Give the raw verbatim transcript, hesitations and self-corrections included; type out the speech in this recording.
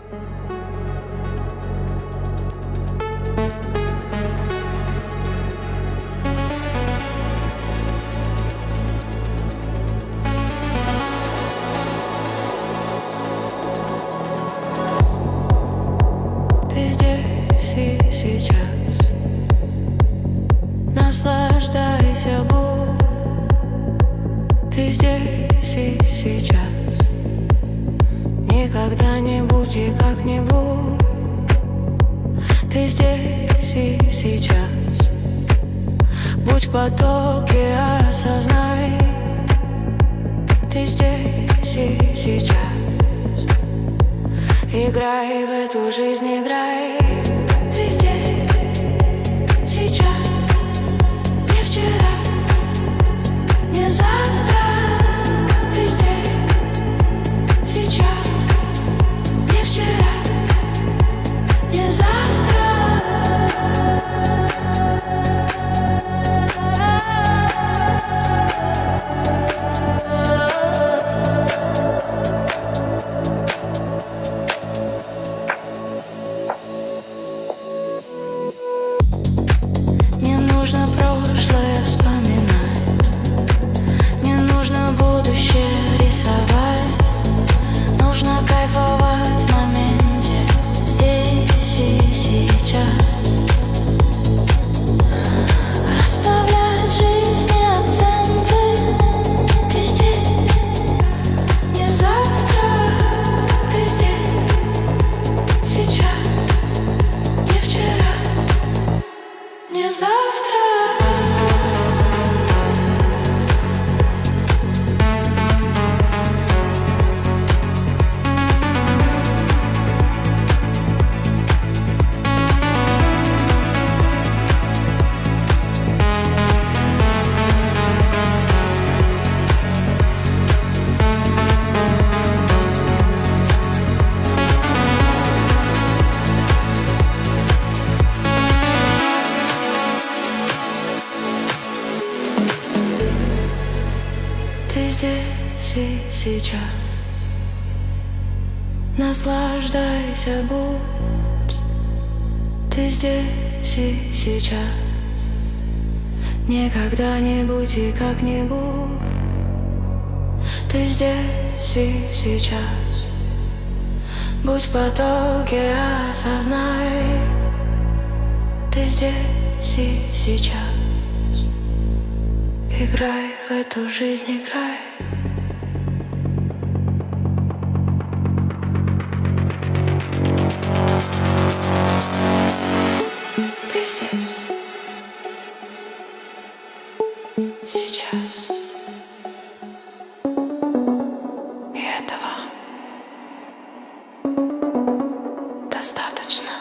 Ты здесь и сейчас, наслаждайся, будь. Ты здесь и сейчас, никогда не будь и как-нибудь. Ты здесь и сейчас, будь в потоке, осознай. Ты здесь и сейчас, играй в эту жизнь, играй. Ты здесь, сейчас, не вчера, не завтра. Ты здесь, сейчас, не вчера, не завтра. Не нужно прошлое вспоминать, не нужно будущее рисовать. Нужно кайфовать в моменте, здесь и сейчас. Расставлять в жизни акценты. Ты здесь, не завтра. Ты здесь, сейчас, не вчера, не завтра. Ты здесь и сейчас, наслаждайся, будь. Ты здесь и сейчас, никогда не будь и как-нибудь. Ты здесь и сейчас, будь в потоке, осознай. Ты здесь и сейчас, играй в эту жизнь, играй. Ты здесь, сейчас, и этого достаточно.